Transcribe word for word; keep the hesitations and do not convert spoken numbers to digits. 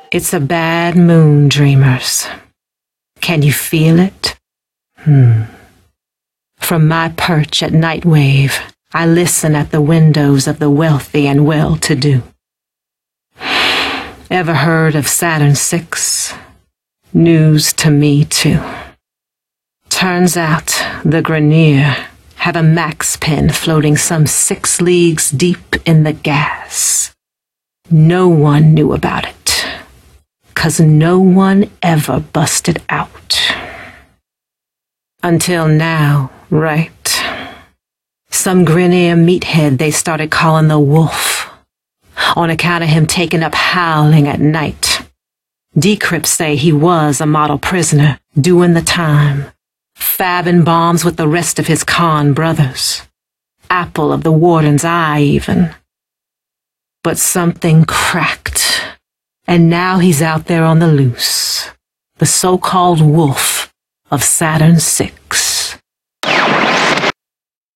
It's a bad moon, dreamers. Can you feel it? Hmm. From my perch at Nightwave, I listen at the windows of the wealthy and well-to-do. Ever heard of Saturn six? News to me, too. Turns out the Grenier have a max pin floating some six leagues deep in the gas. No one knew about it, 'cause no one ever busted out. Until now, right? Some Grenier meathead they started calling the Wolf, on account of him taking up howling at night. Decrypts say he was a model prisoner, doing the time, fabbing bombs with the rest of his con brothers. Apple of the warden's eye, even. But something cracked, and now he's out there on the loose, the so-called Wolf of Saturn six.